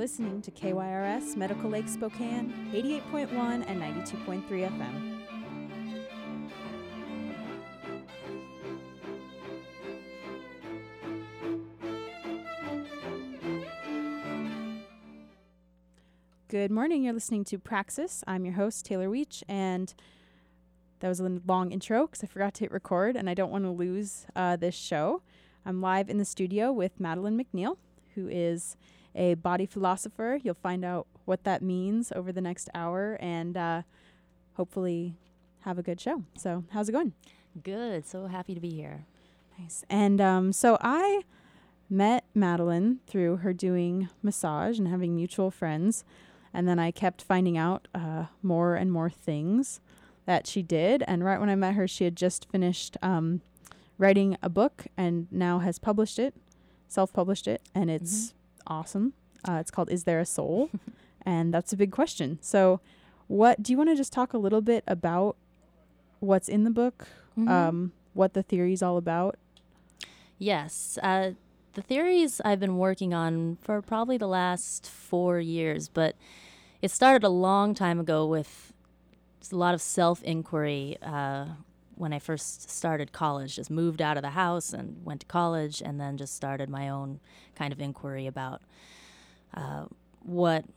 listening to KYRS Medical Lake Spokane, 88.1 and 92.3 FM. Good morning. You're listening to Praxis. I'm your host, Taylor Weech, and that was a long intro because I forgot to hit record, and I don't want to lose this show. I'm live in the studio with Madeline McNeil, who is a body philosopher. You'll find out what that means over the next hour, and hopefully have a good show. So how's it going? Good. So happy to be here. Nice. And so I met Madeline through her doing massage and having mutual friends. And then I kept finding out more and more things that she did. And right when I met her, she had just finished writing a book and now has published it, self-published it. And it's awesome. It's called Is There a Soul? And that's a big question. So do you want to just talk a little bit about what's in the book, what the theory is all about? Yes. The theories I've been working on for probably the last 4 years, but it started a long time ago with a lot of self-inquiry when I first started college. Just moved out of the house and went to college, and then just started my own kind of inquiry about what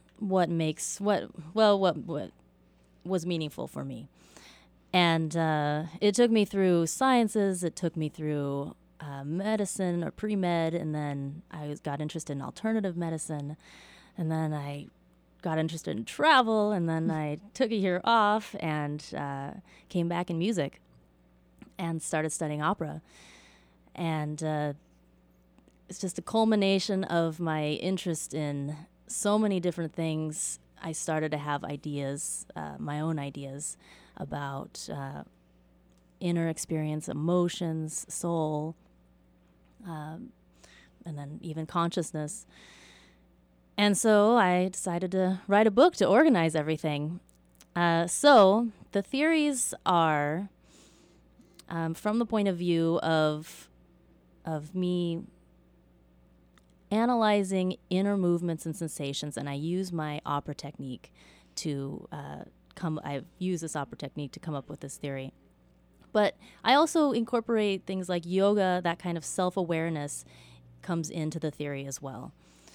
was meaningful for me. And it took me through sciences. It took me through medicine or pre-med, and then I got interested in alternative medicine, and then I got interested in travel, and then I took a year off and came back in music and started studying opera. And it's just a culmination of my interest in so many different things. I started to have ideas, my own ideas about inner experience, emotions, soul, and then even consciousness. And so I decided to write a book to organize everything. So the theories are from the point of view of me analyzing inner movements and sensations, and I use my opera technique to I've used this opera technique to come up with this theory. But I also incorporate things like yoga. That kind of self-awareness comes into the theory as well.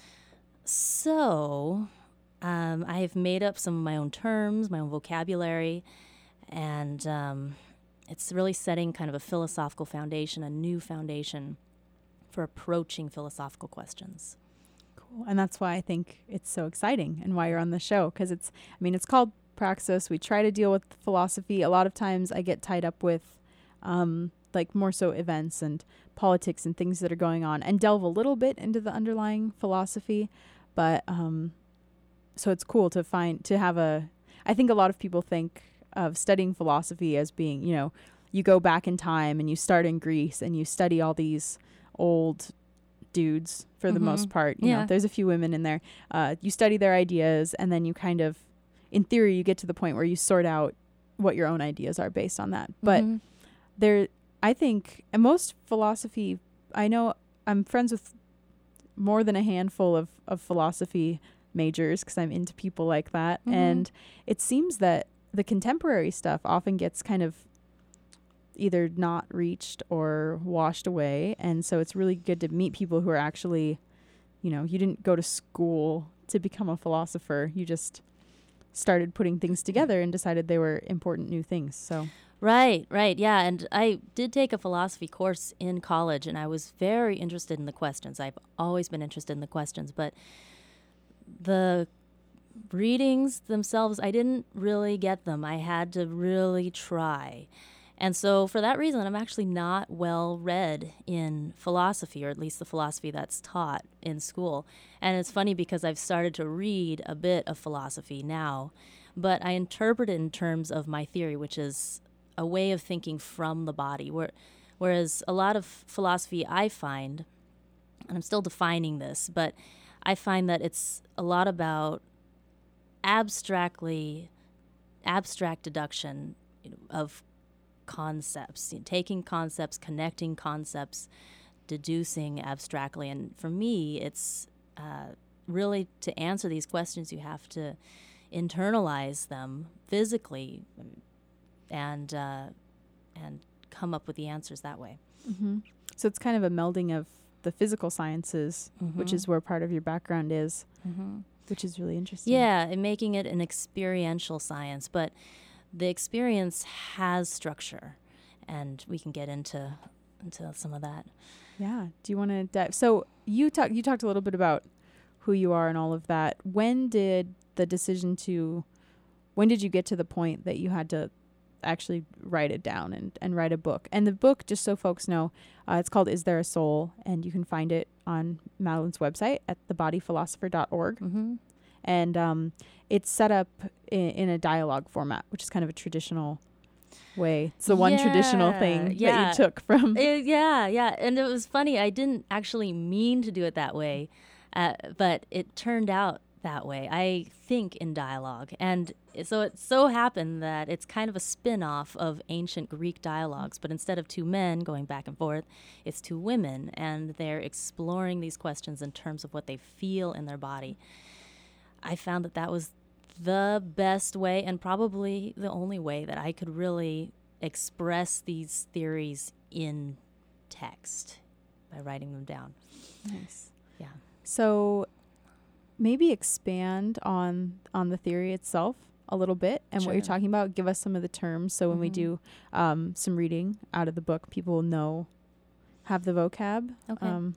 So I have made up some of my own terms, my own vocabulary, and it's really setting kind of a philosophical foundation, a new foundation for approaching philosophical questions. Cool. And that's why I think it's so exciting and why you're on the show, because it's called Praxis. We try to deal with philosophy. A lot of times I get tied up with like more so events and politics and things that are going on, and delve a little bit into the underlying philosophy. But so it's cool to have I think a lot of people think of studying philosophy as being, you go back in time and you start in Greece and you study all these old dudes for the most part. You know, there's a few women in there. You study their ideas, and then you kind of, in theory, you get to the point where you sort out what your own ideas are based on that. But I think, and most philosophy, I know I'm friends with more than a handful of philosophy majors because I'm into people like that. And it seems that the contemporary stuff often gets kind of either not reached or washed away. And so it's really good to meet people who are actually, you didn't go to school to become a philosopher. You just started putting things together and decided they were important new things. So Right. Yeah. And I did take a philosophy course in college, and I was very interested in the questions. I've always been interested in the questions, but the readings themselves, I didn't really get them. I had to really try. And so for that reason, I'm actually not well read in philosophy, or at least the philosophy that's taught in school. And it's funny because I've started to read a bit of philosophy now, but I interpret it in terms of my theory, which is a way of thinking from the body. Whereas a lot of philosophy I find, and I'm still defining this, but I find that it's a lot about abstract deduction of concepts, taking concepts, connecting concepts, deducing abstractly. And for me, it's really, to answer these questions, you have to internalize them physically and come up with the answers that way. Mm-hmm. So it's kind of a melding of the physical sciences, which is where part of your background is, which is really interesting. Yeah, and making it an experiential science, but the experience has structure, and we can get into some of that. Yeah. Do you want to dive? So you talked a little bit about who you are and all of that. When did you get to the point that you had to actually write it down and write a book? And the book, just so folks know, it's called Is There a Soul? And you can find it on Madeline's website at thebodyphilosopher.org. And it's set up in a dialogue format, which is kind of a traditional way. It's the one traditional thing that you took from. Yeah. And it was funny. I didn't actually mean to do it that way, but it turned out that way. I think in dialogue. And so it so happened that it's kind of a spin-off of ancient Greek dialogues, but instead of two men going back and forth, it's two women, and they're exploring these questions in terms of what they feel in their body. I found that was the best way, and probably the only way, that I could really express these theories in text by writing them down. Nice. Yeah. So maybe expand on the theory itself a little bit and what you're talking about. Give us some of the terms, so when we do some reading out of the book, people will have the vocab. Okay.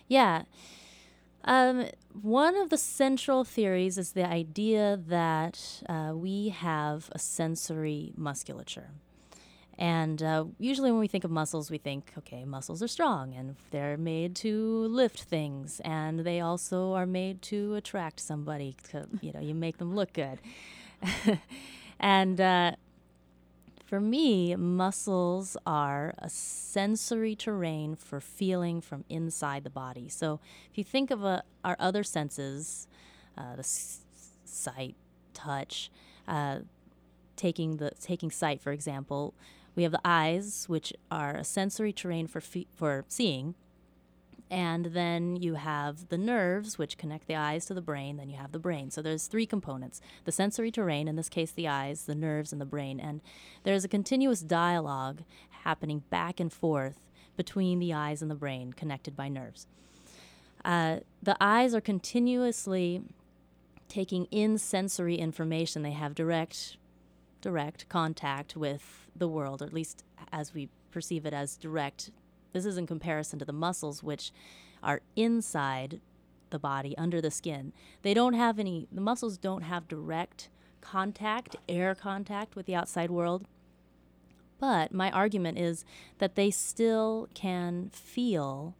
One of the central theories is the idea that we have a sensory musculature. And usually when we think of muscles, we think, okay, muscles are strong and they're made to lift things, and they also are made to attract somebody. You make them look good. And for me, muscles are a sensory terrain for feeling from inside the body. So if you think of our other senses, the sight, touch, taking sight, for example, we have the eyes, which are a sensory terrain for seeing. And then you have the nerves, which connect the eyes to the brain. Then you have the brain. So there's three components: the sensory terrain, in this case the eyes, the nerves, and the brain. And there's a continuous dialogue happening back and forth between the eyes and the brain, connected by nerves. The eyes are continuously taking in sensory information. They have direct contact with the world, or at least as we perceive it as direct. This is in comparison to the muscles, which are inside the body, under the skin. The muscles don't have direct contact, air contact with the outside world. But my argument is that they still can feel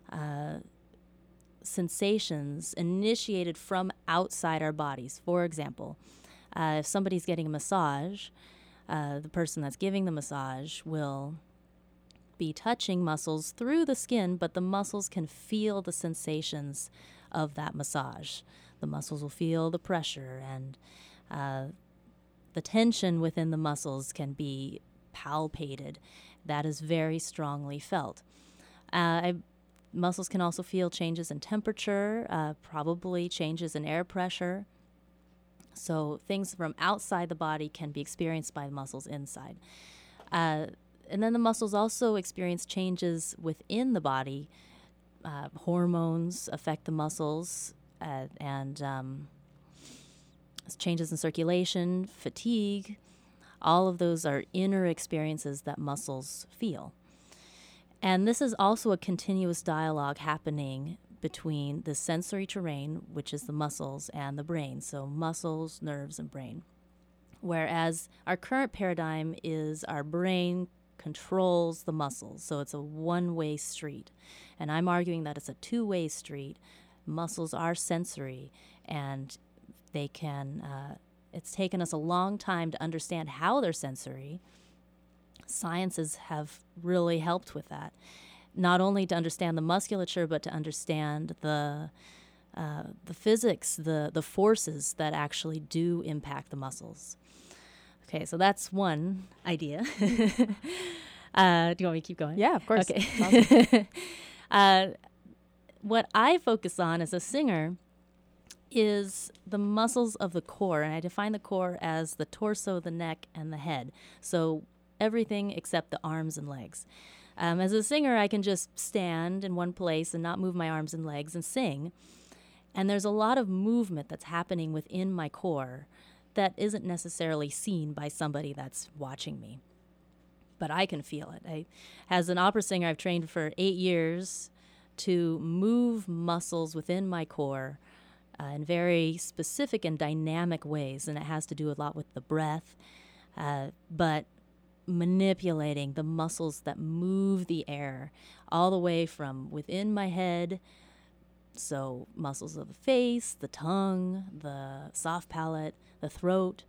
sensations initiated from outside our bodies. For example, if somebody's getting a massage, the person that's giving the massage will be touching muscles through the skin, but the muscles can feel the sensations of that massage. The muscles will feel the pressure, and the tension within the muscles can be palpated. That is very strongly felt. Muscles can also feel changes in temperature, probably changes in air pressure. So things from outside the body can be experienced by the muscles inside. And then the muscles also experience changes within the body. Hormones affect the muscles, and changes in circulation, fatigue. All of those are inner experiences that muscles feel. And this is also a continuous dialogue happening between the sensory terrain, which is the muscles, and the brain. So muscles, nerves, and brain. Whereas our current paradigm is our brain controls the muscles. So it's a one-way street. And I'm arguing that it's a two-way street. Muscles are sensory, and they can, it's taken us a long time to understand how they're sensory. Sciences have really helped with that. Not only to understand the musculature, but to understand the physics, the forces that actually do impact the muscles. Okay, so that's one idea. Do you want me to keep going? Yeah, of course. Okay. What I focus on as a singer is the muscles of the core. And I define the core as the torso, the neck, and the head. So everything except the arms and legs. As a singer, I can just stand in one place and not move my arms and legs and sing. And there's a lot of movement that's happening within my core that isn't necessarily seen by somebody that's watching me. But I can feel it. As an opera singer, I've trained for 8 years to move muscles within my core in very specific and dynamic ways. And it has to do a lot with the breath, but manipulating the muscles that move the air all the way from within my head. So muscles of the face, the tongue, the soft palate, the throat,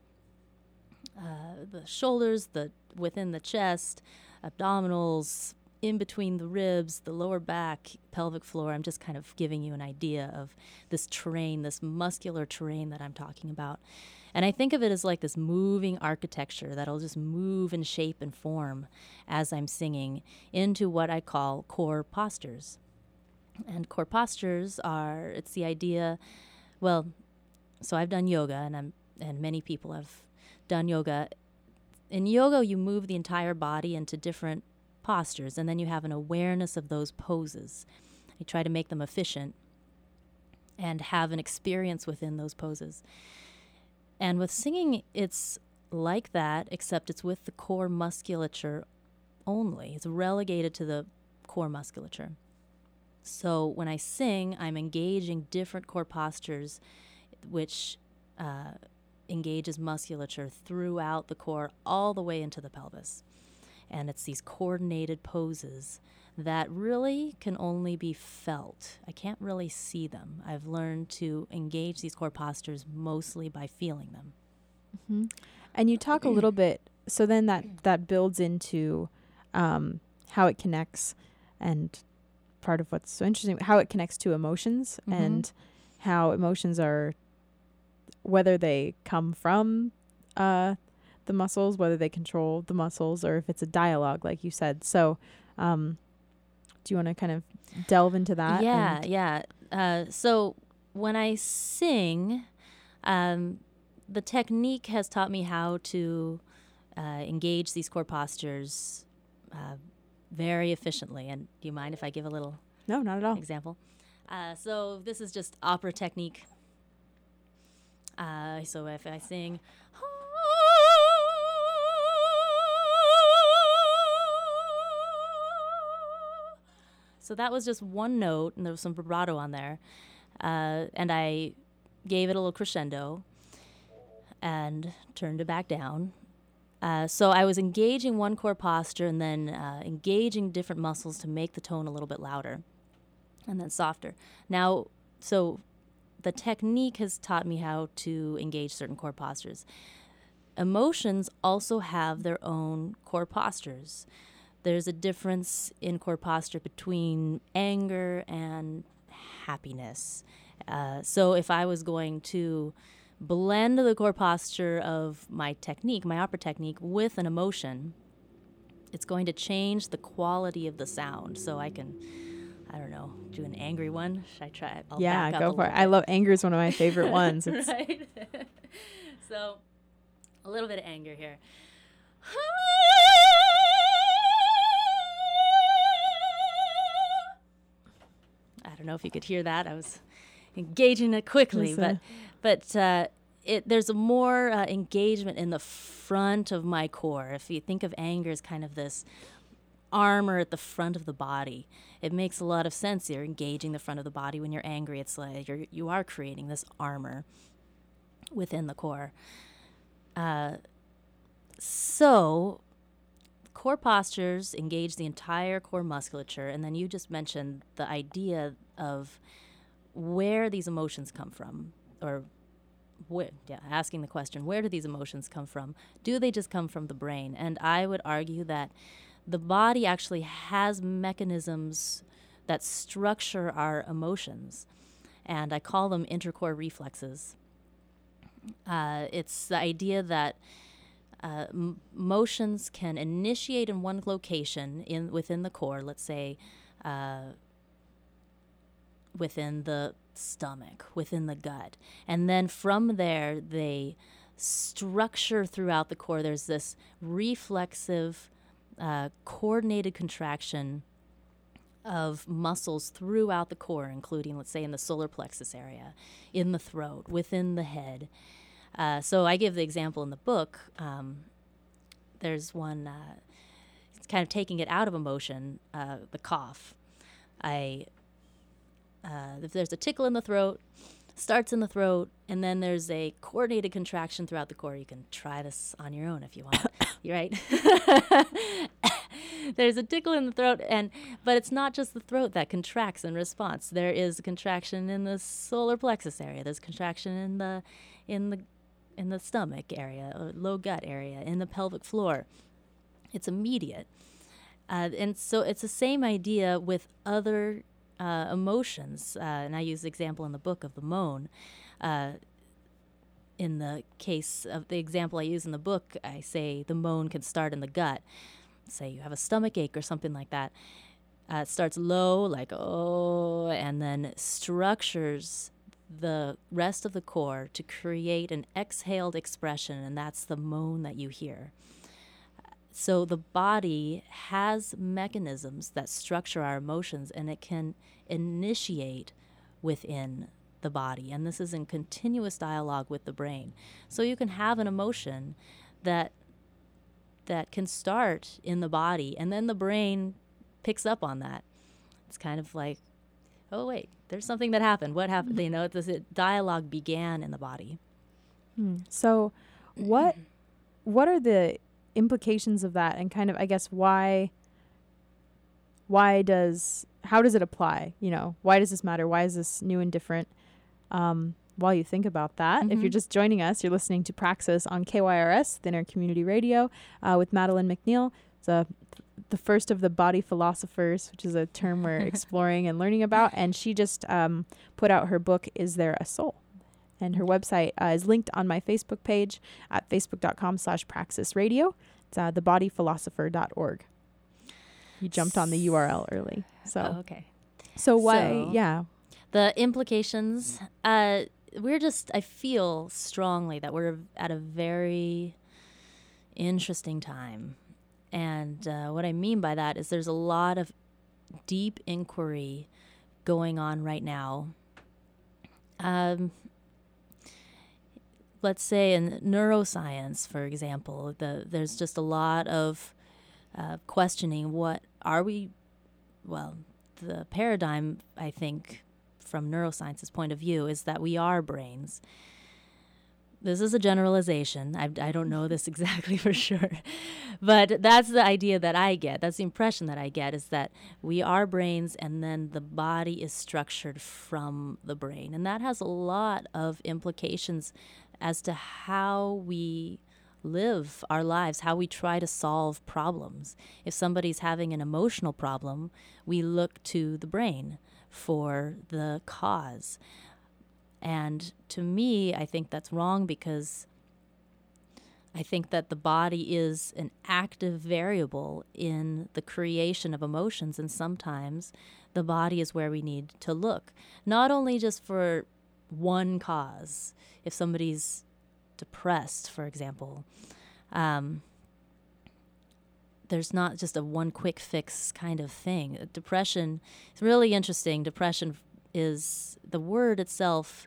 the shoulders, within the chest, abdominals, in between the ribs, the lower back, pelvic floor. I'm just kind of giving you an idea of this terrain, this muscular terrain that I'm talking about. And I think of it as like this moving architecture that'll just move in shape and form as I'm singing into what I call core postures. And core postures it's the idea, well, so I've done yoga, and many people have done yoga. In yoga, you move the entire body into different postures, and then you have an awareness of those poses. You try to make them efficient and have an experience within those poses. And with singing, it's like that, except it's with the core musculature only. It's relegated to the core musculature. So when I sing, I'm engaging different core postures, which engages musculature throughout the core all the way into the pelvis. And it's these coordinated poses that really can only be felt. I can't really see them. I've learned to engage these core postures mostly by feeling them. Mm-hmm. And you talk a little bit, so then that builds into how it connects, and part of what's so interesting, how it connects to emotions, mm-hmm. and how emotions are, whether they come from the muscles, whether they control the muscles, or if it's a dialogue, like you said. So do you want to kind of delve into that? Yeah. So when I sing, the technique has taught me how to engage these core postures very efficiently. And do you mind if I give a little No, not at all. example? So this is just opera technique. So if I sing, so that was just one note, and there was some vibrato on there, and I gave it a little crescendo and turned it back down. So I was engaging one core posture and then engaging different muscles to make the tone a little bit louder and then softer. Now, so the technique has taught me how to engage certain core postures. Emotions also have their own core postures. There's a difference in core posture between anger and happiness. So if I was going to blend the core posture of my technique, my opera technique, with an emotion, it's going to change the quality of the sound. So I can, I don't know, do an angry one. Should I try? I'll back up go for it. bit. I love anger is one of my favorite ones. It's right. So a little bit of anger here. I don't know if you could hear that. I was engaging it quickly, but there's a more engagement in the front of my core. If you think of anger as kind of this armor at the front of the body, it makes a lot of sense. You're engaging the front of the body when you're angry. It's like you are creating this armor within the core. So core postures engage the entire core musculature, and then you just mentioned the idea of where these emotions come from, or asking the question, where do these emotions come from? Do they just come from the brain? And I would argue that the body actually has mechanisms that structure our emotions, and I call them intercore reflexes. It's the idea that motions can initiate in one location within the core. Let's say within the stomach, within the gut. And then from there, they structure throughout the core. There's this reflexive, coordinated contraction of muscles throughout the core, including, let's say, in the solar plexus area, in the throat, within the head. So I give the example in the book. There's one, it's kind of taking it out of emotion, the cough. If there's a tickle in the throat, starts in the throat, and then there's a coordinated contraction throughout the core. You can try this on your own if you want. You're right. There's a tickle in the throat, but it's not just the throat that contracts in response. There is a contraction in the solar plexus area. There's contraction in the stomach area, or low gut area, in the pelvic floor. It's immediate. And so it's the same idea with other emotions. And I use the example in the book of the moan. In the case of the example I use in the book, I say the moan can start in the gut. Say you have a stomach ache or something like that. It starts low, like, oh, and then structures the rest of the core to create an exhaled expression, and that's the moan that you hear. So the body has mechanisms that structure our emotions, and it can initiate within the body. And this is in continuous dialogue with the brain. So you can have an emotion that can start in the body, and then the brain picks up on that. It's kind of like, oh, wait, there's something that happened. What happened? You know, this dialogue began in the body. So what are the implications of that, and kind of, I guess, how does it apply? You know, why does this matter? Why is this new and different? While you think about that, if you're just joining us, you're listening to Praxis on KYRS, Thinner Community Radio, with Madeline McNeil. It's the first of the body philosophers, which is a term we're exploring and learning about. And she just put out her book, Is There a Soul? And her website is linked on my Facebook page at facebook.com/praxisradio. It's thebodyphilosopher.org. You jumped on the URL early. So okay. So why, yeah. The implications, I feel strongly that we're at a very interesting time. And what I mean by that is there's a lot of deep inquiry going on right now. Let's say in neuroscience, for example, there's just a lot of questioning the paradigm, I think, from neuroscience's point of view, is that we are brains. This is a generalization. I don't know this exactly for sure. But that's the idea that I get. That's the impression that I get, is that we are brains, and then the body is structured from the brain. And that has a lot of implications as to how we live our lives, how we try to solve problems. If somebody's having an emotional problem, we look to the brain for the cause. And to me, I think that's wrong, because I think that the body is an active variable in the creation of emotions, and sometimes the body is where we need to look, not only just for one cause. If somebody's depressed, for example, there's not just a one quick fix kind of thing. Depression is really interesting. Depression is, the word itself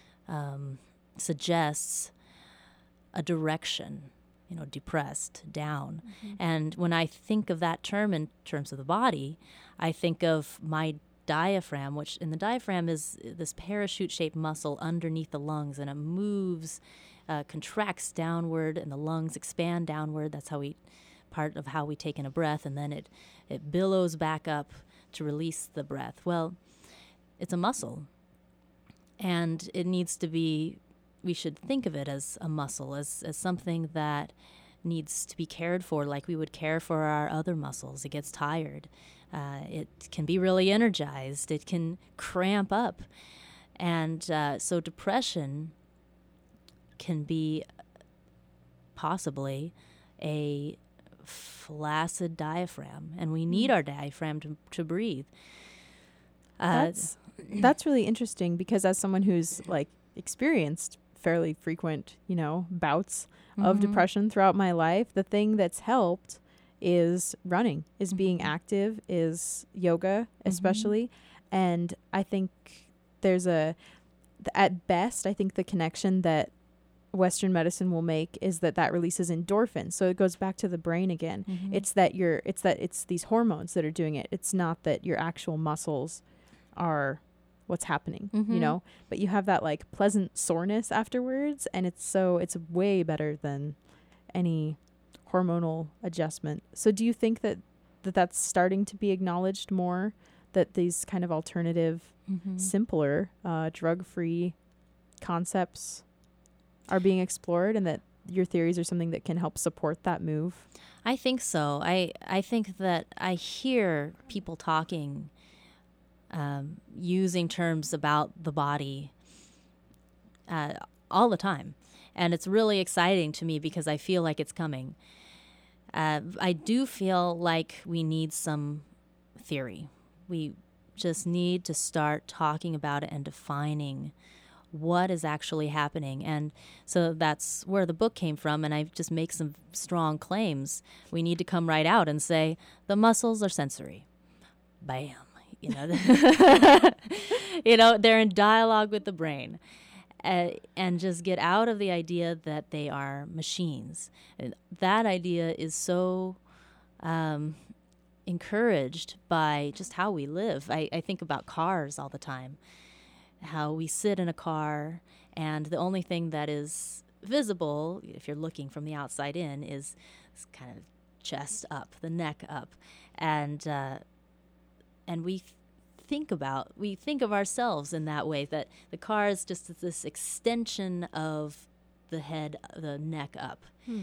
suggests a direction, depressed, down. And when I think of that term in terms of the body, I think of my diaphragm, which in the diaphragm is this parachute-shaped muscle underneath the lungs, and it moves, contracts downward, and the lungs expand downward. That's part of how we take in a breath, and then it billows back up to release the breath. Well, it's a muscle, and it needs to be, we should think of it as a muscle, as something that needs to be cared for like we would care for our other muscles. It gets tired. It can be really energized. It can cramp up. And so depression can be possibly a flaccid diaphragm, and we need our diaphragm to breathe. That's really interesting, because as someone who's like experienced fairly frequent, bouts of depression throughout my life, the thing that's helped is running, is being active, is yoga, especially. And I think there's at best, I think the connection that Western medicine will make is that releases endorphins. So it goes back to the brain again. It's these hormones that are doing it. It's not that your actual muscles are what's happening, but you have that like pleasant soreness afterwards, and it's way better than any hormonal adjustment. So do you think that's starting to be acknowledged more, that these kind of alternative, simpler, drug-free concepts are being explored, and that your theories are something that can help support that move? I think so. I think that I hear people talking, using terms about the body all the time. And it's really exciting to me because I feel like it's coming. I do feel like we need some theory. We just need to start talking about it and defining what is actually happening. And so that's where the book came from. And I just make some strong claims. We need to come right out and say, the muscles are sensory. Bam. They're in dialogue with the brain. And just get out of the idea that they are machines. And that idea is so encouraged by just how we live. I think about cars all the time, how we sit in a car, and the only thing that is visible, if you're looking from the outside in, is kind of chest up, the neck up. And we think of ourselves in that way, that the car is just this extension of the head, the neck up.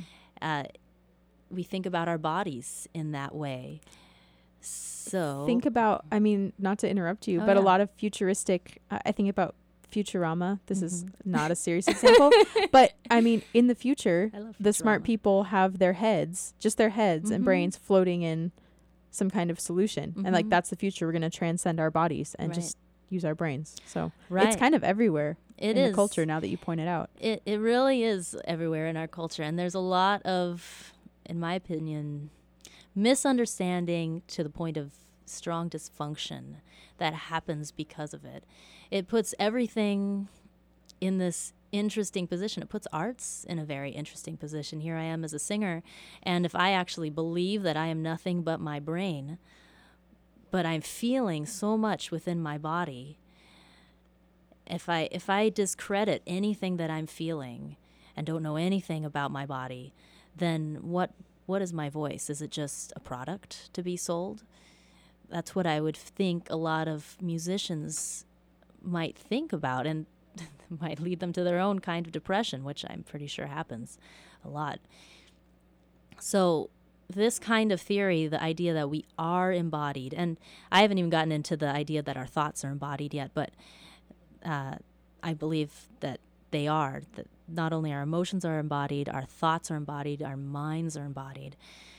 We think about our bodies in that way. So think about, not to interrupt you, but a lot of futuristic, I think about Futurama. This is not a serious example, but in the future, the smart people have their heads, just their heads and brains floating in some kind of solution. And like, that's the future. We're going to transcend our bodies and just use our brains. So it's kind of everywhere in the culture now that you point it out. It really is everywhere in our culture. And there's a lot of, in my opinion, misunderstanding to the point of strong dysfunction that happens because of it. It puts everything in this interesting position. It puts arts in a very interesting position. Here I am as a singer, and if I actually believe that I am nothing but my brain, but I'm feeling so much within my body, if I discredit anything that I'm feeling and don't know anything about my body, then what is my voice? Is it just a product to be sold? That's what I would think a lot of musicians might think about, and might lead them to their own kind of depression, which I'm pretty sure happens a lot. So this kind of theory, the idea that we are embodied, and I haven't even gotten into the idea that our thoughts are embodied yet, but I believe that they are, that not only our emotions are embodied, our thoughts are embodied, our minds are embodied.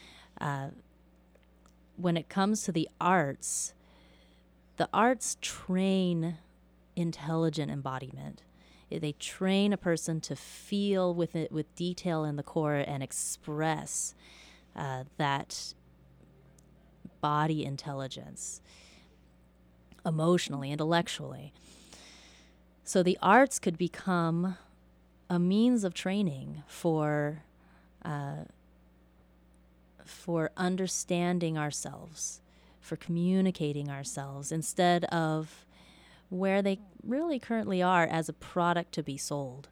When it comes to the arts train intelligent embodiment. They train a person to feel with it, with detail in the core, and express that body intelligence emotionally, intellectually. So the arts could become a means of training for understanding ourselves, for communicating ourselves, instead of where they really currently are as a product to be sold.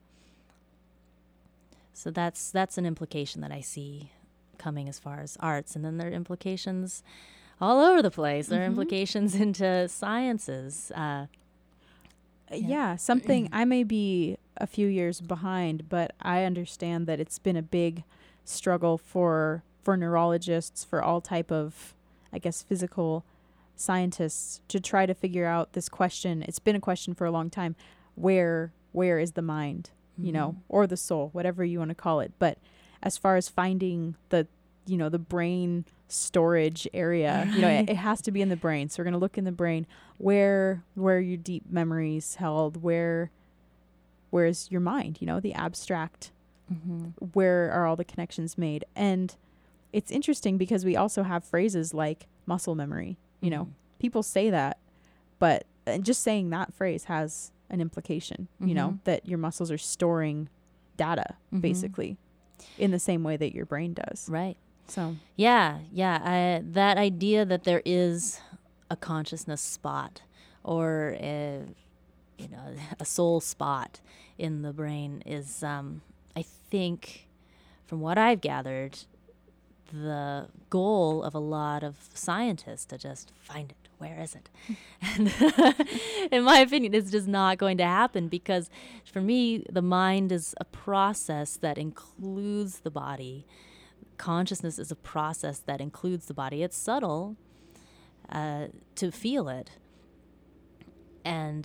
So that's an implication that I see coming as far as arts. And then there are implications all over the place. There are implications into sciences. Something I may be a few years behind, but I understand that it's been a big struggle for neurologists, for all type of, I guess, physical scientists, to try to figure out this question. It's been a question for a long time. Where is the mind, or the soul, whatever you want to call it. But as far as finding the brain storage area. You know, it has to be in the brain. So we're going to look in the brain where your deep memories held, where's your mind, you know, the abstract, where are all the connections made? And it's interesting because we also have phrases like muscle memory, you know, people say that, but just saying that phrase has an implication, you know, that your muscles are storing data basically in the same way that your brain does. Right. So yeah, that idea that there is a consciousness spot or a soul spot in the brain is, I think, from what I've gathered, the goal of a lot of scientists to just find it. Where is it? And in my opinion, it's just not going to happen because for me, the mind is a process that includes the body. Consciousness is a process that includes the body. It's subtle to feel it. And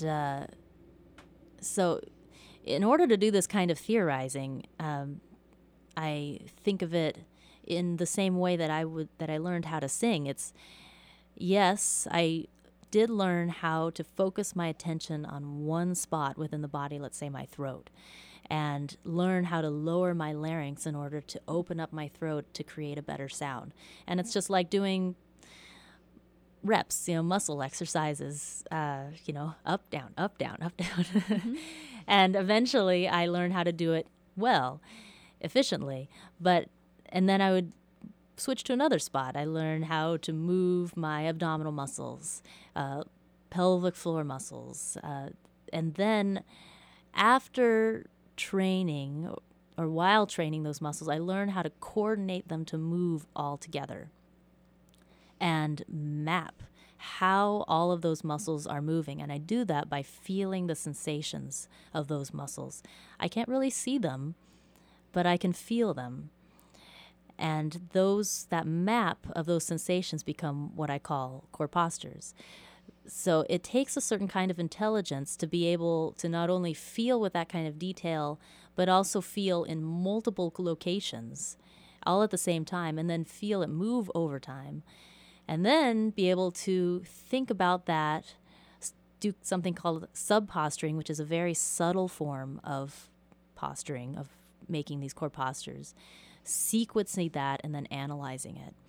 so in order to do this kind of theorizing, I think of it in the same way that I learned how to sing. It's, yes, I did learn how to focus my attention on one spot within the body, let's say my throat, and learn how to lower my larynx in order to open up my throat to create a better sound. And it's just like doing reps, muscle exercises, up, down, up, down, up, down. And eventually I learned how to do it well, efficiently. And then I would switch to another spot. I learned how to move my abdominal muscles, pelvic floor muscles. And then after training or while training those muscles, I learned how to coordinate them to move all together and map how all of those muscles are moving. And I do that by feeling the sensations of those muscles. I can't really see them, but I can feel them. And that map of those sensations become what I call core postures. So it takes a certain kind of intelligence to be able to not only feel with that kind of detail, but also feel in multiple locations all at the same time, and then feel it move over time. And then be able to think about that, do something called sub-posturing, which is a very subtle form of posturing, of making these core postures, sequencing that and then analyzing it.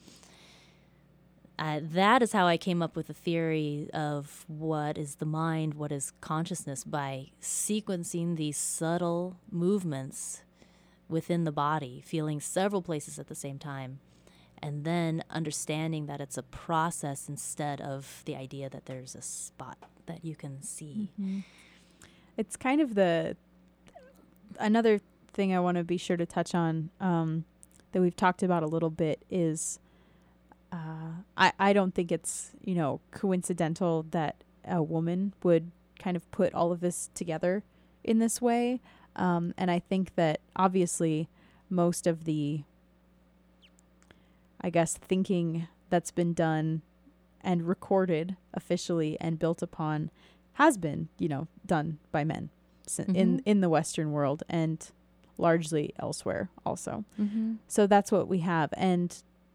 That is how I came up with the theory of what is the mind, what is consciousness, by sequencing these subtle movements within the body, feeling several places at the same time, and then understanding that it's a process instead of the idea that there's a spot that you can see. It's kind of another thing I want to be sure to touch on that we've talked about a little bit is I don't think it's, coincidental that a woman would kind of put all of this together in this way. And I think that obviously most of the, thinking that's been done and recorded officially and built upon has been, done by men in the Western world and largely elsewhere also. So that's what we have. And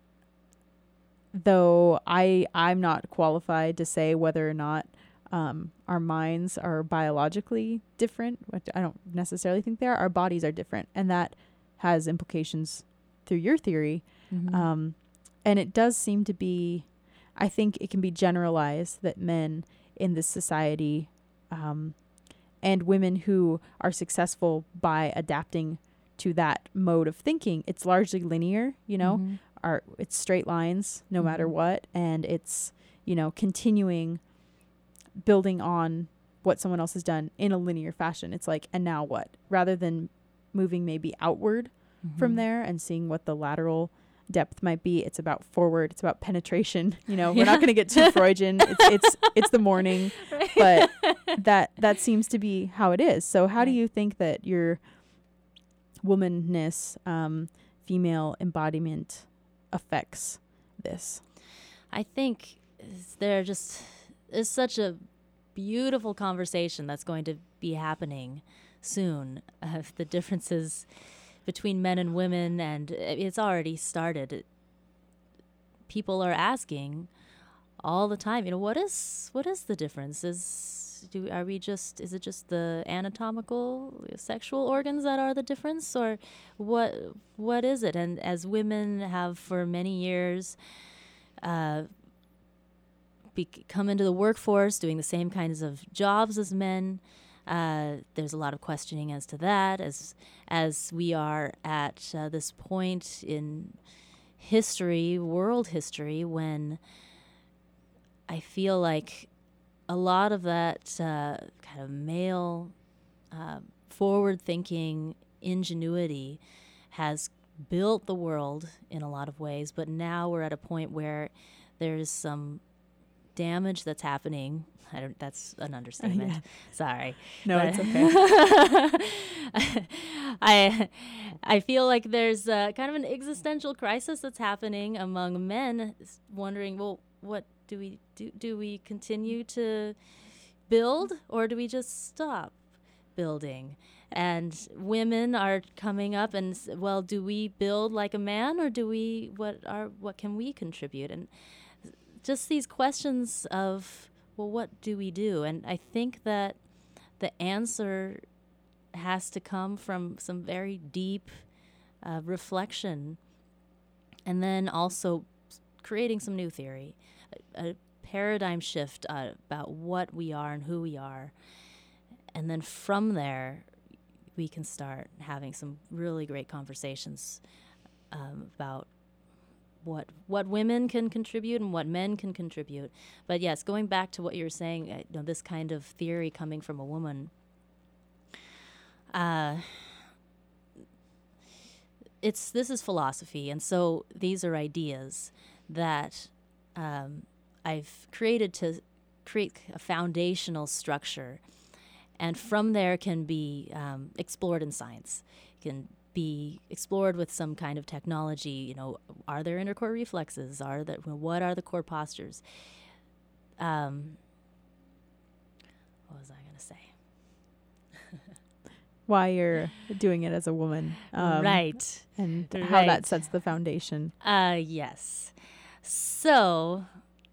though I'm not qualified to say whether or not our minds are biologically different, which I don't necessarily think they are, our bodies are different. And that has implications through your theory. And it does seem to be, I think it can be generalized that men in this society and women who are successful by adapting to that mode of thinking, it's largely linear, it's straight lines no matter what. And it's, continuing building on what someone else has done in a linear fashion. It's like, and now what? Rather than moving maybe outward from there and seeing what the lateral depth might be, it's about forward, it's about penetration. We're not going to get too Freudian. It's the morning, but that seems to be how it is. So how do you think that your womanness, female embodiment affects this? I think there is such a beautiful conversation that's going to be happening soon of the differences between men and women, and it's already started. people are asking all the time, what is the difference? Is it just the anatomical sexual organs that are the difference, or what is it? And as women have for many years come into the workforce doing the same kinds of jobs as men, there's a lot of questioning as to that, as we are at this point in history, world history, when I feel like a lot of that kind of male forward-thinking ingenuity has built the world in a lot of ways, but now we're at a point where there's some damage that's happening. That's an understatement. Yeah. Sorry. No, But it's okay. I feel like there's kind of an existential crisis that's happening among men, wondering, well, what do we do? Do we continue to build, or do we just stop building? And women are coming up and, well, do we build like a man, or do we what can we contribute? And just these questions of, well, what do we do? And I think that the answer has to come from some very deep reflection, and then also creating some new theory, a paradigm shift about what we are and who we are. And then from there, we can start having some really great conversations about what women can contribute and what men can contribute. But yes, going back to what you were saying, this kind of theory coming from a woman, this is philosophy, and so these are ideas that I've created to create a foundational structure, and from there can be explored in science, can be explored with some kind of technology. Are there intercore reflexes? What are the core postures? What was I going to say? Why you're doing it as a woman. Right. And how that sets the foundation. Yes. So,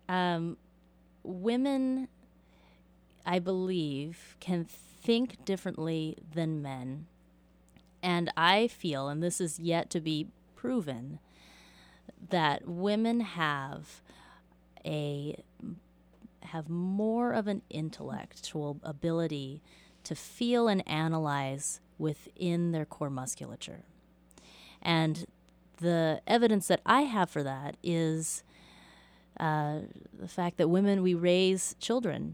women, I believe, can think differently than men. And I feel, and this is yet to be proven, that women have more of an intellectual ability to feel and analyze within their core musculature. And the evidence that I have for that is the fact that women, we raise children.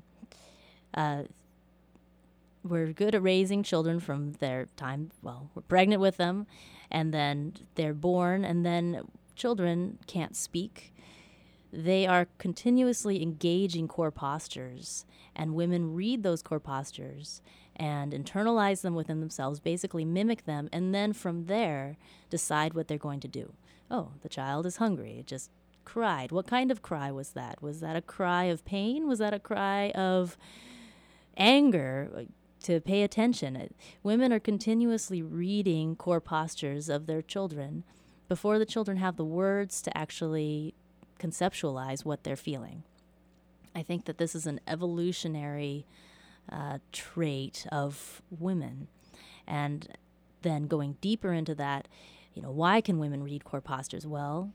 We're good at raising children from their time, we're pregnant with them, and then they're born, and then children can't speak. They are continuously engaging core postures, and women read those core postures and internalize them within themselves, basically mimic them, and then from there decide what they're going to do. Oh, the child is hungry. It just cried. What kind of cry was that? Was that a cry of pain? Was that a cry of anger? To pay attention. Women are continuously reading core postures of their children before the children have the words to actually conceptualize what they're feeling. I think that this is an evolutionary trait of women. And then going deeper into that, why can women read core postures? Well,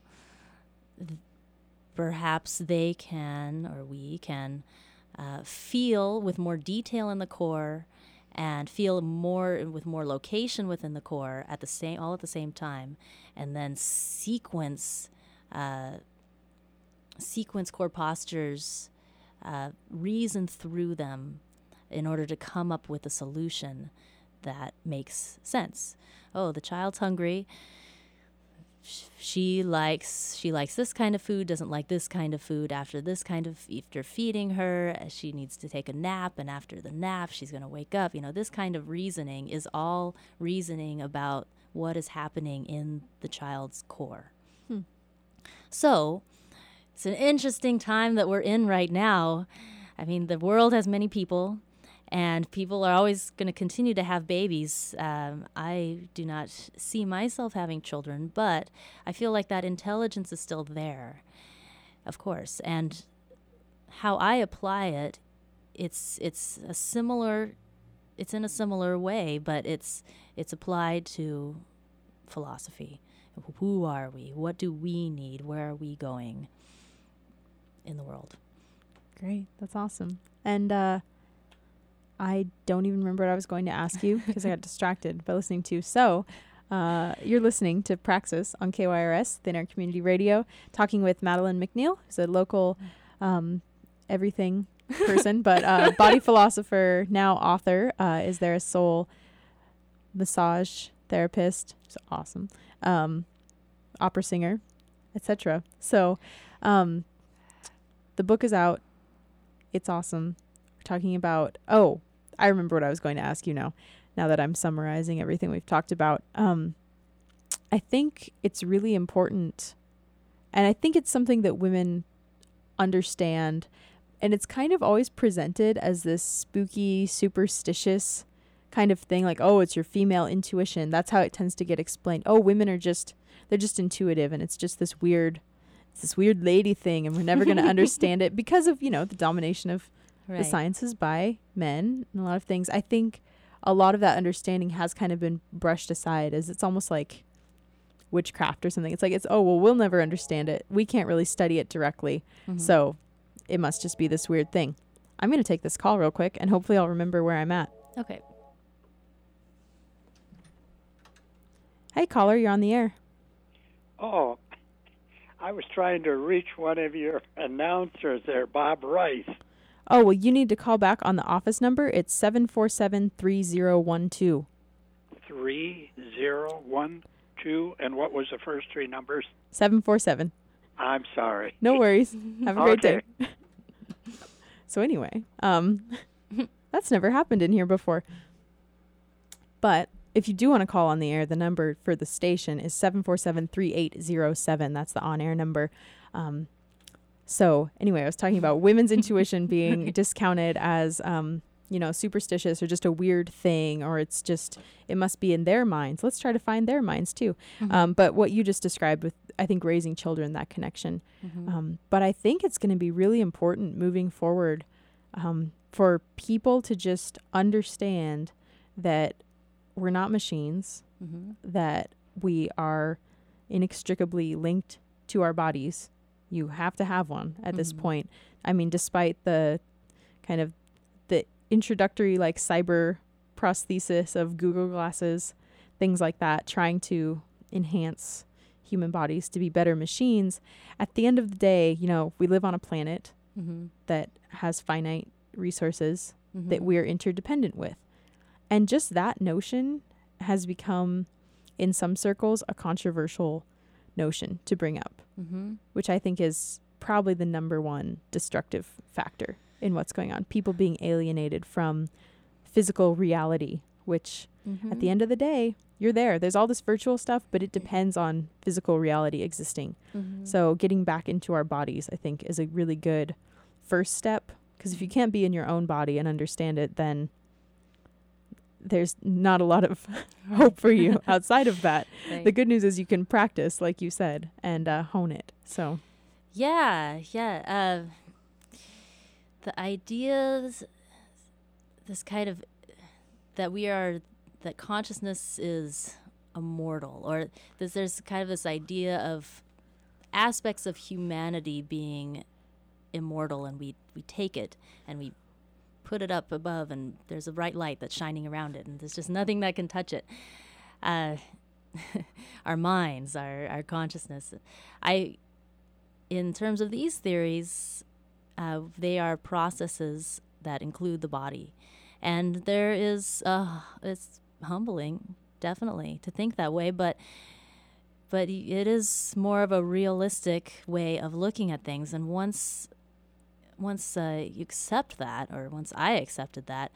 perhaps they can, or we can, feel with more detail in the core and feel more with more location within the core all at the same time, and then sequence core postures, reason through them in order to come up with a solution that makes sense. Oh, the child's hungry. She likes this kind of food, doesn't like this kind of food. After feeding her, she needs to take a nap, and after the nap, she's going to wake up. This kind of reasoning is all reasoning about what is happening in the child's core. So, it's an interesting time that we're in right now. I mean, the world has many people, and people are always going to continue to have babies. I do not see myself having children, but I feel like that intelligence is still there. of course. And how I apply it, it's in a similar way, but it's applied to philosophy. Who are we? What do we need? Where are we going in the world? Great. That's awesome. And I don't even remember what I was going to ask you because I got distracted by listening to. So you're listening to Praxis on KYRS, Thin Air Community Radio, talking with Madeline McNeil, who's a local everything person, but body philosopher, now author. Is there a soul massage therapist? It's awesome. Opera singer, etc. So the book is out. It's awesome. We're talking about, I remember what I was going to ask you now that I'm summarizing everything we've talked about. I think it's really important, and I think it's something that women understand, and it's kind of always presented as this spooky, superstitious kind of thing, like, oh, it's your female intuition. That's how it tends to get explained. Oh, women are they're just intuitive, and it's just this weird lady thing, and we're never going to understand it because of, the domination of the sciences by men and a lot of things. I think a lot of that understanding has kind of been brushed aside, as it's almost like witchcraft or something. It's like, we'll never understand it. We can't really study it directly. Mm-hmm. So it must just be this weird thing. I'm going to take this call real quick, and hopefully I'll remember where I'm at. Okay. Hey, caller, you're on the air. Oh, I was trying to reach one of your announcers there, Bob Rice. Oh, well, you need to call back on the office number. It's 747-3012. 3012, and what was the first three numbers? 747. I'm sorry. No worries. Have a great day. So anyway, that's never happened in here before. But if you do want to call on the air, the number for the station is 747-3807. That's the on-air number. So anyway, I was talking about women's intuition being discounted as, superstitious or just a weird thing, or it must be in their minds. Let's try to find their minds too. Mm-hmm. But what you just described with, I think, raising children, that connection. Mm-hmm. But I think it's going to be really important moving forward for people to just understand that we're not machines, mm-hmm. that we are inextricably linked to our bodies. You have to have one at mm-hmm. this point. I mean, despite the kind of the introductory like cyber prosthesis of Google glasses, things like that, trying to enhance human bodies to be better machines. At the end of the day, we live on a planet mm-hmm. that has finite resources mm-hmm. that we're interdependent with. And just that notion has become, in some circles, a controversial notion to bring up, mm-hmm. which I think is probably the number one destructive factor in what's going on. People being alienated from physical reality, which mm-hmm. at the end of the day, you're there. There's all this virtual stuff, but it depends on physical reality existing. Mm-hmm. So getting back into our bodies, I think, is a really good first step. Because if you can't be in your own body and understand it, then there's not a lot of hope for you outside of that. Right. The good news is you can practice, like you said, and hone it. So, yeah. The ideas, this kind of that consciousness is immortal, or there's kind of this idea of aspects of humanity being immortal, and we take it and we put it up above, and there's a bright light that's shining around it, and there's just nothing that can touch it. Our minds, our consciousness. In terms of these theories, they are processes that include the body. And there is, it's humbling, definitely, to think that way, but it is more of a realistic way of looking at things. And once you accept that, or once I accepted that,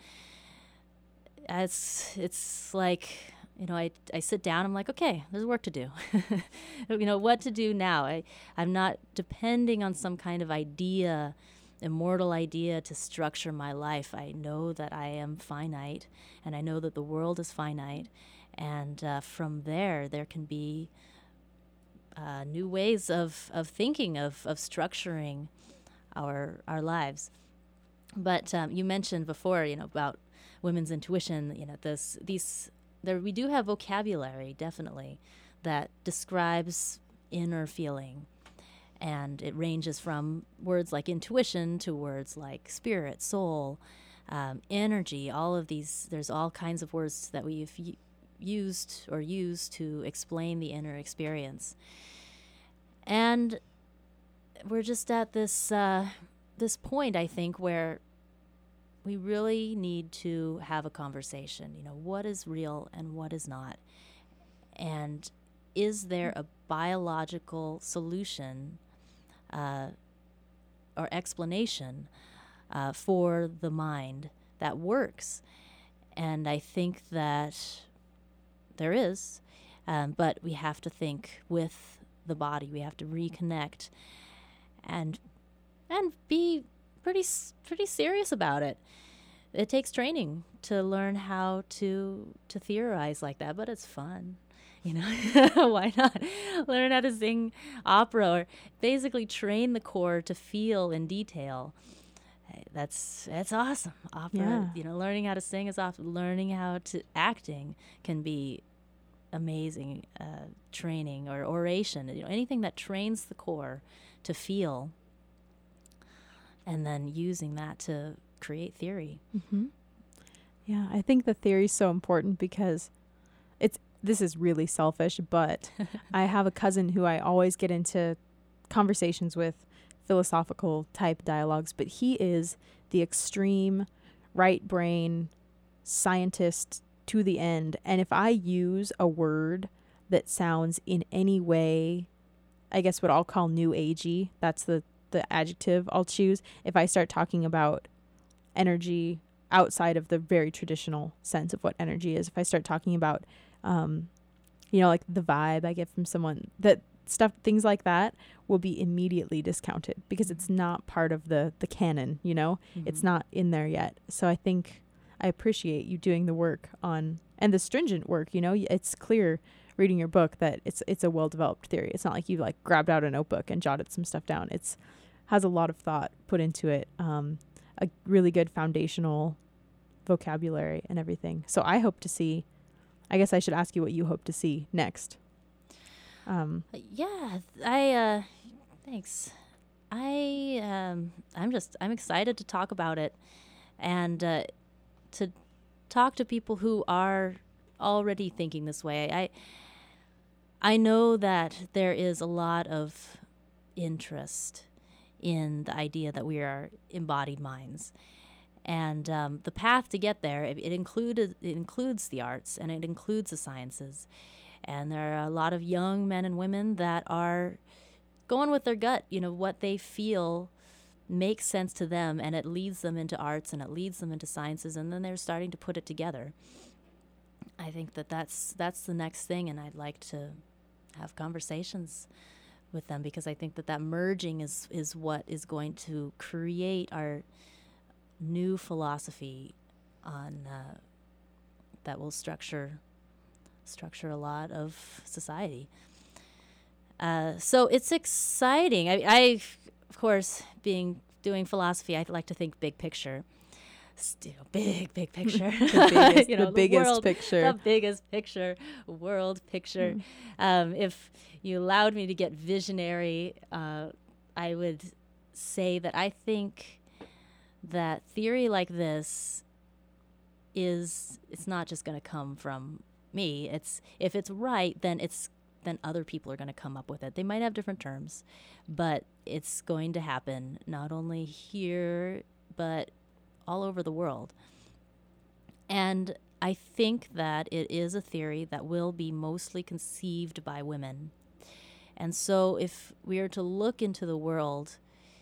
it's like, I sit down, I'm like, okay, there's work to do. What to do now? I'm not depending on some kind of immortal idea to structure my life. I know that I am finite, and I know that the world is finite, and from there can be new ways of thinking, of structuring our lives. But you mentioned before, about women's intuition. We do have vocabulary, definitely, that describes inner feeling, and it ranges from words like intuition to words like spirit, soul, energy. All of these, there's all kinds of words that we've used or use to explain the inner experience. And we're just at this point, I think, where we really need to have a conversation. What is real and what is not? And is there a biological solution or explanation for the mind that works? And I think that there is, but we have to think with the body. We have to reconnect and be pretty serious about it. It takes training to learn how to theorize like that, but it's fun. Why not learn how to sing opera, or basically train the core to feel in detail? That's awesome. Opera, learning how to sing is awesome. Learning how to acting can be amazing. Training, or oration, anything that trains the core to feel, and then using that to create theory. Mm-hmm. Yeah, I think the theory is so important because this is really selfish, but I have a cousin who I always get into conversations with, philosophical type dialogues, but he is the extreme right brain scientist to the end. And if I use a word that sounds in any way, I guess what I'll call new agey, that's the adjective I'll choose. If I start talking about energy outside of the very traditional sense of what energy is, if I start talking about like the vibe I get from someone, that stuff, things like that will be immediately discounted because it's not part of the canon, Mm-hmm. It's not in there yet. So I think I appreciate you doing the work on, and the stringent work, it's clear reading your book that it's a well-developed theory. It's not like you grabbed out a notebook and jotted some stuff down. It's has a lot of thought put into it, a really good foundational vocabulary and everything. So I hope to see, I guess I should ask you what you hope to see next. Thanks. I'm excited to talk about it, and to talk to people who are already thinking this way. I know that there is a lot of interest in the idea that we are embodied minds. And the path to get there, it includes the arts, and it includes the sciences. And there are a lot of young men and women that are going with their gut, what they feel makes sense to them, and it leads them into arts, and it leads them into sciences, and then they're starting to put it together. I think that's the next thing, and I'd like to have conversations with them, because I think that merging is what is going to create our new philosophy on that will structure a lot of society. So it's exciting. I of course, doing philosophy, I like to think big picture. Still big picture. The biggest picture. The biggest picture, world picture. If you allowed me to get visionary, I would say that I think that theory like this it's not just going to come from me. If it's right, then other people are going to come up with it. They might have different terms, but it's going to happen not only here, but all over the world. And I think that it is a theory that will be mostly conceived by women. And so if we are to look into the world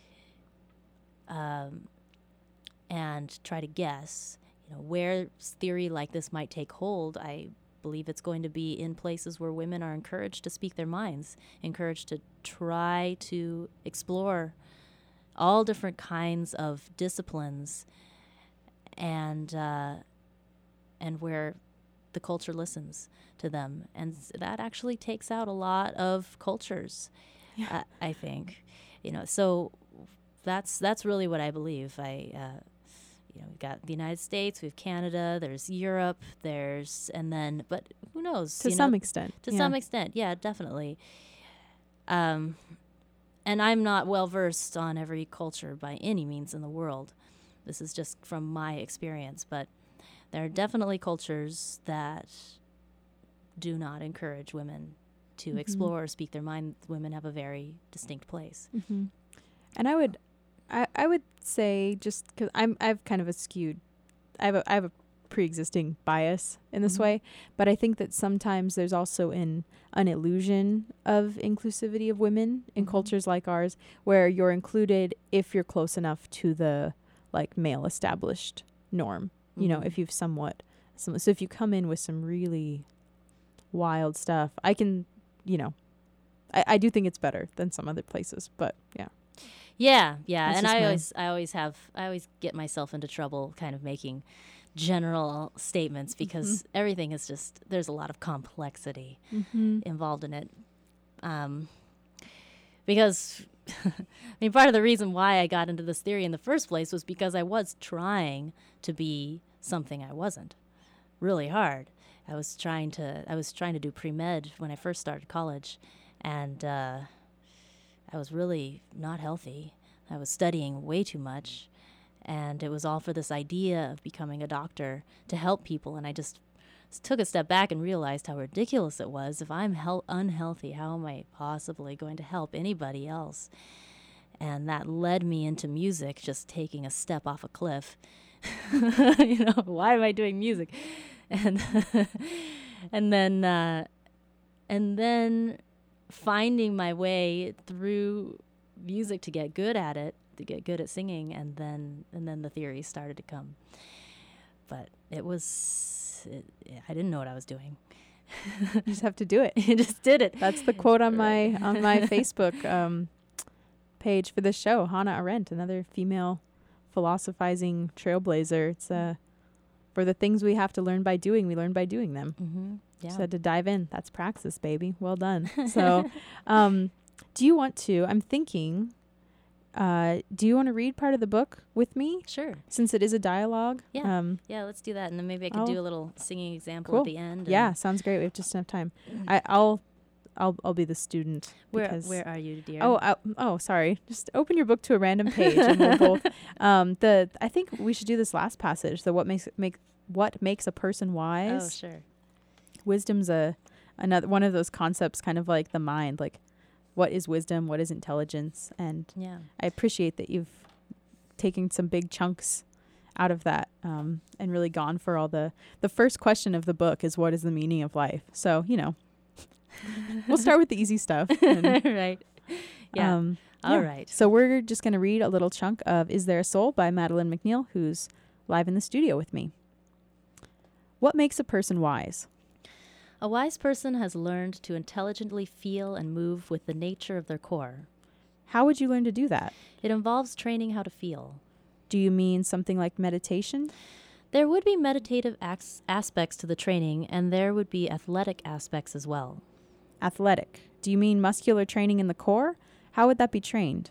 and try to guess, where theory like this might take hold, I believe it's going to be in places where women are encouraged to speak their minds, encouraged to try to explore all different kinds of disciplines, and where the culture listens to them, and that actually takes out a lot of cultures. Yeah. I think, so that's really what I believe. We've got the United States, we have Canada, there's Europe, but who knows? To some extent. To some extent, yeah, definitely. And I'm not well versed on every culture by any means in the world. This is just from my experience, but there are definitely cultures that do not encourage women to explore or speak their mind. Women have a very distinct place. Mm-hmm. And I would say, just because I've kind of I have a pre-existing bias in this way, but I think that sometimes there's also an illusion of inclusivity of women in cultures like ours, where you're included if you're close enough to the like male established norm. You know, if you've so if you come in with some really wild stuff, I can, I do think it's better than some other places, but yeah. Yeah. That's And just I always get myself into trouble kind of making general statements because everything is just, there's a lot of complexity involved in it. Because part of the reason why I got into this theory in the first place was because I was trying to be something I wasn't really hard. I was trying to do pre-med when I first started college, and I was really not healthy. I was studying way too much, and it was all for this idea of becoming a doctor to help people, and I just took a step back and realized how ridiculous it was. If I'm unhealthy, how am I possibly going to help anybody else? And that led me into music, just taking a step off a cliff. Why am I doing music? And and then finding my way through music to get good at it, to get good at singing, and then the theories started to come. But I didn't know what I was doing. You just have to do it. You just did it. That's the quote on my Facebook page for this show. Hannah Arendt, another female philosophizing trailblazer. It's for the things we have to learn by doing, we learn by doing them. Yeah. Just had to dive in. That's praxis, baby. Well done. So, do you want to? I'm thinking. Do you want to read part of the book with me? Sure. Since it is a dialogue. Yeah. Let's do that, and then maybe I can do a little singing example at the end. Yeah, sounds great. We have just enough time. I'll be the student. Where are you, dear? Oh, sorry. Just open your book to a random page, and we'll both. I think we should do this last passage. So what makes a person wise? Oh, sure. Wisdom's another one of those concepts, kind of like the mind. Like, what is wisdom? What is intelligence? And I appreciate that you've taken some big chunks out of that and really gone for all the first question of the book is, what is the meaning of life? So, we'll start with the easy stuff. Right. Yeah. All right. So we're just going to read a little chunk of Is There a Soul by Madeline McNeil, who's live in the studio with me. What makes a person wise? A wise person has learned to intelligently feel and move with the nature of their core. How would you learn to do that? It involves training how to feel. Do you mean something like meditation? There would be meditative aspects to the training, and there would be athletic aspects as well. Athletic. Do you mean muscular training in the core? How would that be trained?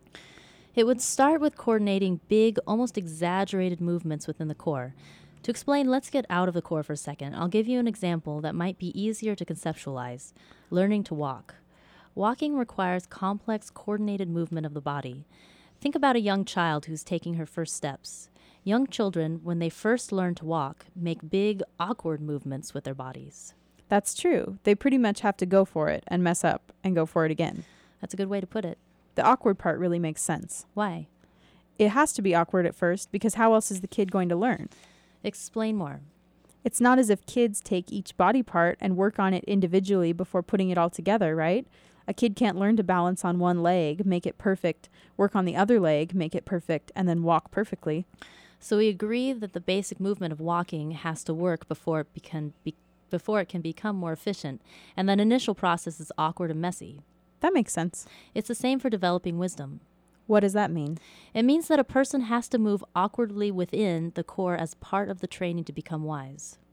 It would start with coordinating big, almost exaggerated movements within the core. To explain, let's get out of the core for a second. I'll give you an example that might be easier to conceptualize. Learning to walk. Walking requires complex, coordinated movement of the body. Think about a young child who's taking her first steps. Young children, when they first learn to walk, make big, awkward movements with their bodies. That's true. They pretty much have to go for it and mess up and go for it again. That's a good way to put it. The awkward part really makes sense. Why? It has to be awkward at first, because how else is the kid going to learn? Explain more. It's not as if kids take each body part and work on it individually before putting it all together, right? A kid can't learn to balance on one leg, make it perfect, work on the other leg, make it perfect, and then walk perfectly. So we agree that the basic movement of walking has to work before it can become more efficient, and that initial process is awkward and messy. That makes sense. It's the same for developing wisdom. What does that mean? It means that a person has to move awkwardly within the core as part of the training to become wise.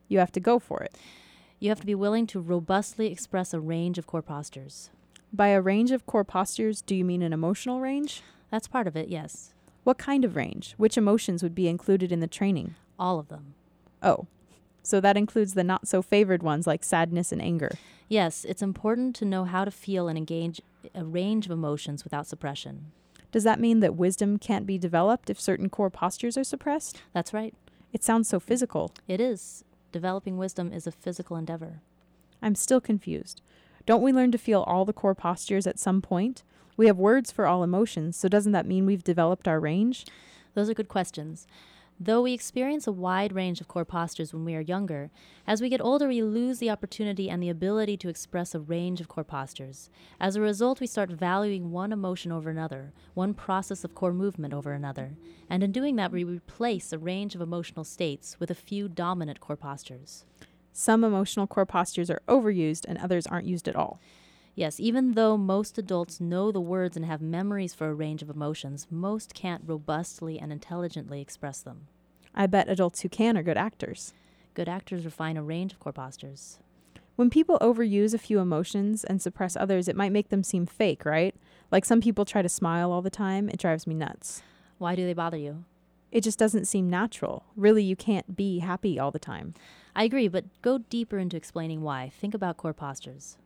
You have to go for it. You have to be willing to robustly express a range of core postures. By a range of core postures, do you mean an emotional range? That's part of it, yes. What kind of range? Which emotions would be included in the training? All of them. Oh, so that includes the not so favored ones like sadness and anger. Yes, it's important to know how to feel and engage a range of emotions without suppression. Does that mean that wisdom can't be developed if certain core postures are suppressed? That's right. It sounds so physical. It is. Developing wisdom is a physical endeavor. I'm still confused. Don't we learn to feel all the core postures at some point? We have words for all emotions, so doesn't that mean we've developed our range? Those are good questions. Though we experience a wide range of core postures when we are younger, as we get older we lose the opportunity and the ability to express a range of core postures. As a result, we start valuing one emotion over another, one process of core movement over another, and in doing that we replace a range of emotional states with a few dominant core postures. Some emotional core postures are overused and others aren't used at all. Yes, even though most adults know the words and have memories for a range of emotions, most can't robustly and intelligently express them. I bet adults who can are good actors. Good actors refine a range of core postures. When people overuse a few emotions and suppress others, it might make them seem fake, right? Like some people try to smile all the time. It drives me nuts. Why do they bother you? It just doesn't seem natural. Really, you can't be happy all the time. I agree, but go deeper into explaining why. Think about core postures.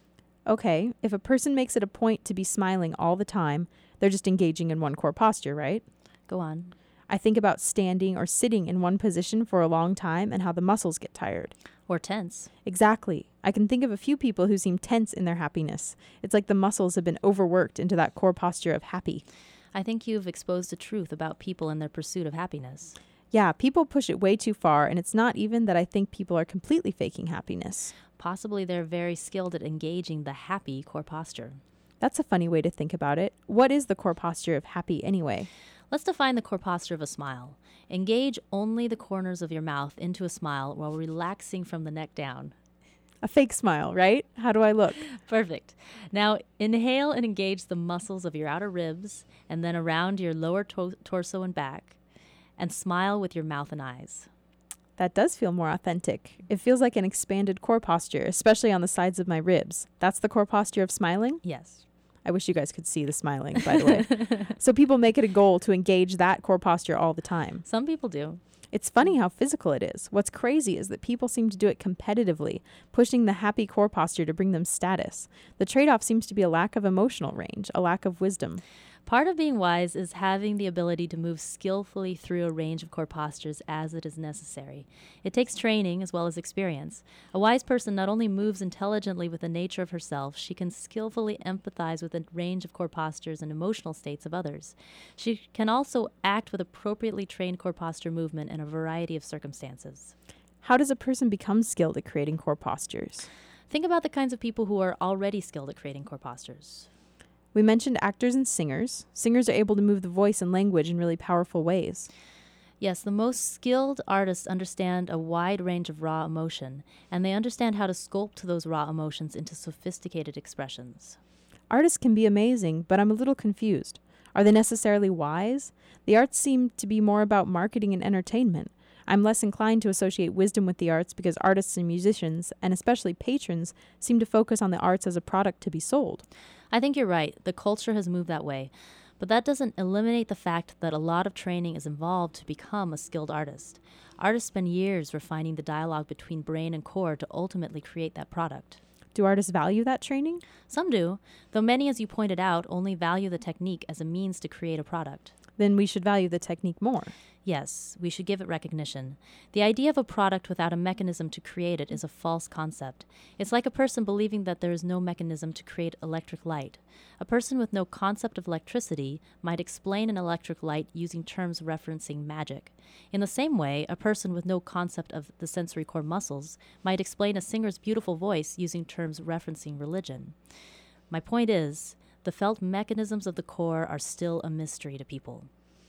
Okay, if a person makes it a point to be smiling all the time, they're just engaging in one core posture, right? Go on. I think about standing or sitting in one position for a long time and how the muscles get tired. Or tense. Exactly. I can think of a few people who seem tense in their happiness. It's like the muscles have been overworked into that core posture of happy. I think you've exposed the truth about people and their pursuit of happiness. Yeah, people push it way too far, and it's not even that I think people are completely faking happiness. Possibly they're very skilled at engaging the happy core posture. That's a funny way to think about it. What is the core posture of happy anyway? Let's define the core posture of a smile. Engage only the corners of your mouth into a smile while relaxing from the neck down. A fake smile, right? How do I look? Perfect. Now inhale and engage the muscles of your outer ribs and then around your lower torso and back, and smile with your mouth and eyes. That does feel more authentic. It feels like an expanded core posture, especially on the sides of my ribs. That's the core posture of smiling? Yes. I wish you guys could see the smiling, by the way. So people make it a goal to engage that core posture all the time. Some people do. It's funny how physical it is. What's crazy is that people seem to do it competitively, pushing the happy core posture to bring them status. The trade-off seems to be a lack of emotional range, a lack of wisdom. Part of being wise is having the ability to move skillfully through a range of core postures as it is necessary. It takes training as well as experience. A wise person not only moves intelligently with the nature of herself, she can skillfully empathize with a range of core postures and emotional states of others. She can also act with appropriately trained core posture movement in a variety of circumstances. How does a person become skilled at creating core postures? Think about the kinds of people who are already skilled at creating core postures. We mentioned actors and singers. Singers are able to move the voice and language in really powerful ways. Yes, the most skilled artists understand a wide range of raw emotion, and they understand how to sculpt those raw emotions into sophisticated expressions. Artists can be amazing, but I'm a little confused. Are they necessarily wise? The arts seem to be more about marketing and entertainment. I'm less inclined to associate wisdom with the arts because artists and musicians, and especially patrons, seem to focus on the arts as a product to be sold. I think you're right. The culture has moved that way. But that doesn't eliminate the fact that a lot of training is involved to become a skilled artist. Artists spend years refining the dialogue between brain and core to ultimately create that product. Do artists value that training? Some do, though many, as you pointed out, only value the technique as a means to create a product. Then we should value the technique more. Yes, we should give it recognition. The idea of a product without a mechanism to create it is a false concept. It's like a person believing that there is no mechanism to create electric light. A person with no concept of electricity might explain an electric light using terms referencing magic. In the same way, a person with no concept of the sensory core muscles might explain a singer's beautiful voice using terms referencing religion. My point is, the felt mechanisms of the core are still a mystery to people.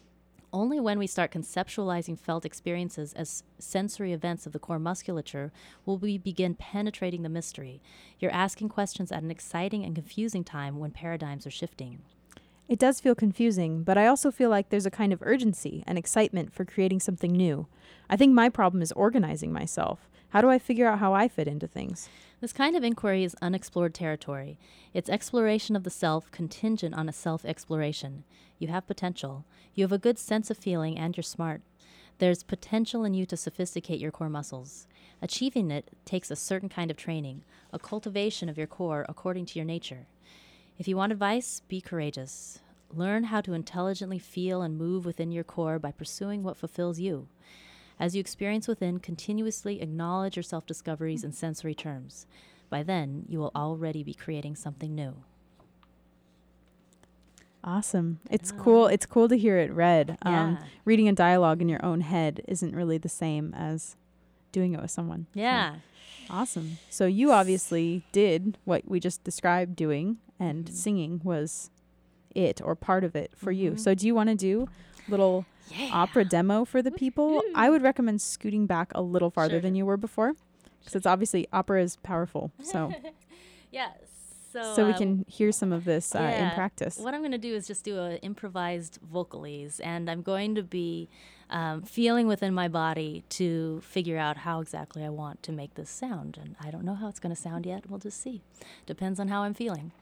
Only when we start conceptualizing felt experiences as sensory events of the core musculature will we begin penetrating the mystery. You're asking questions at an exciting and confusing time when paradigms are shifting. It does feel confusing, but I also feel like there's a kind of urgency and excitement for creating something new. I think my problem is organizing myself. how do I figure out how I fit into things? This kind of inquiry is unexplored territory. It's exploration of the self contingent on a self-exploration. You have potential. You have a good sense of feeling, and you're smart. There's potential in you to sophisticate your core muscles. Achieving it takes a certain kind of training, a cultivation of your core according to your nature. If you want advice, be courageous. Learn how to intelligently feel and move within your core by pursuing what fulfills you. As you experience within, continuously acknowledge your self-discoveries in sensory terms. By then, you will already be creating something new. Awesome. It's cool. It's cool to hear it read. Yeah. Reading a dialogue in your own head isn't really the same as doing it with someone. Yeah. So, awesome. So you obviously did what we just described doing, and singing was it or part of it for you. So do you want to do a little opera demo for the people? I would recommend scooting back a little farther than you were before, because it's obviously opera is powerful. So Yeah. so we can hear some of this in practice. What I'm going to do is just do an improvised vocalese, and I'm going to be feeling within my body to figure out how exactly I want to make this sound. And I don't know how it's going to sound yet. We'll just see. Depends on how I'm feeling.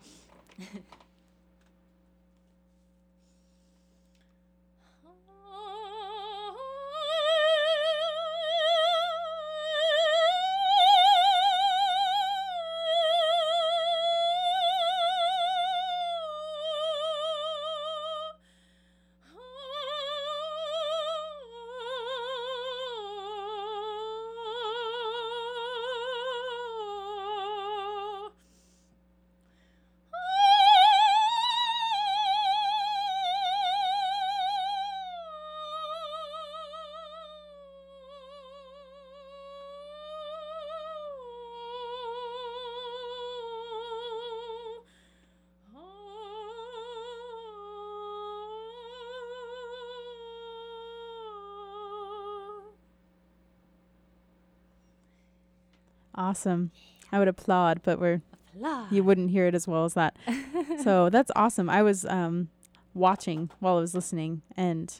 Awesome. I would applaud, but you wouldn't hear it as well as that. So that's awesome. I was watching while I was listening, and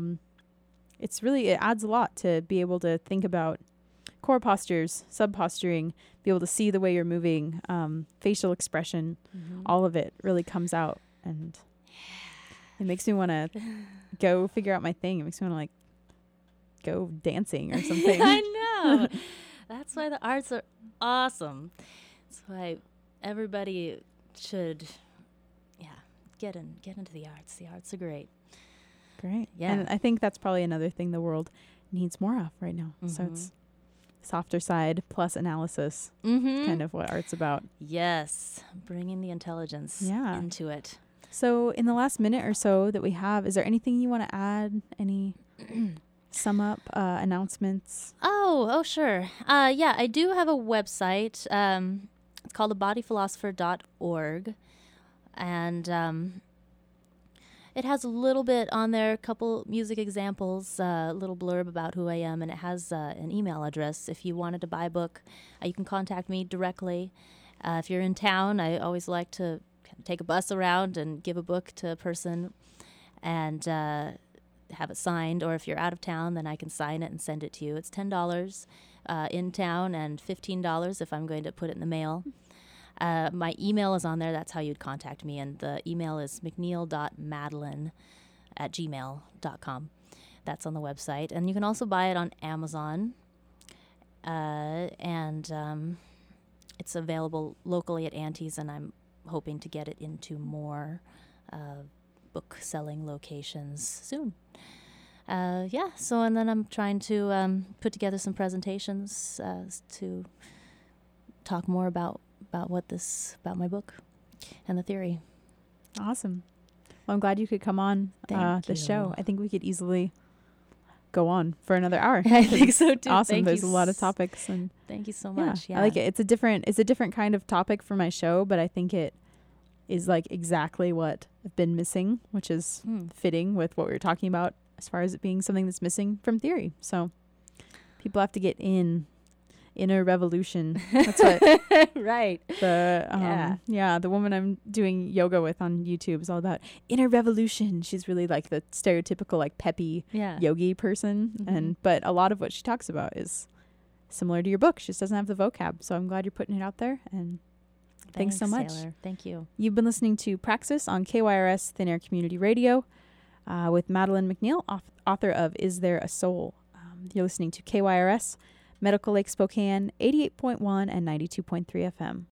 it adds a lot to be able to think about core postures, sub-posturing, be able to see the way you're moving, facial expression, all of it really comes out, and it makes me want to go figure out my thing. It makes me want to like go dancing or something. I know. That's why the arts are awesome. That's why everybody should, get into the arts. The arts are great. Great. Yeah. And I think that's probably another thing the world needs more of right now. So it's softer side plus analysis, kind of what art's about. Yes. Bringing the intelligence into it. So in the last minute or so that we have, is there anything you want to add? Any sum up announcements? Oh, sure. I do have a website. It's called thebodyphilosopher.org. And it has a little bit on there, a couple music examples, a little blurb about who I am, and it has an email address. If you wanted to buy a book, you can contact me directly. If you're in town, I always like to take a bus around and give a book to a person and have it signed. Or if you're out of town, then I can sign it and send it to you. It's $10 in town and $15 if I'm going to put it in the mail. My email is on there. That's how you'd contact me. And the email is mcneil.madeline@gmail.com. That's on the website. And you can also buy it on Amazon. And it's available locally at Auntie's, and I'm hoping to get it into more book-selling locations soon. So and then I'm trying to put together some presentations to talk more about my book and the theory. Awesome. Well, I'm glad you could come on the show. I think we could easily go on for another hour. I think so too. Awesome. There's a lot of topics, and thank you so much. Yeah. I like it. It's a different kind of topic for my show, but I think it is like exactly what I've been missing, which is fitting with what we were talking about as far as it being something that's missing from theory. So people have to get inner revolution. That's what right. The woman I'm doing yoga with on YouTube is all about inner revolution. She's really like the stereotypical like peppy yogi person, but a lot of what she talks about is similar to your book. She just doesn't have the vocab. So I'm glad you're putting it out there. And thanks so much. Taylor. Thank you. You've been listening to Praxis on KYRS Thin Air Community Radio with Madeline McNeil, author of Is There a Soul? You're listening to KYRS, Medical Lake Spokane, 88.1 and 92.3 FM.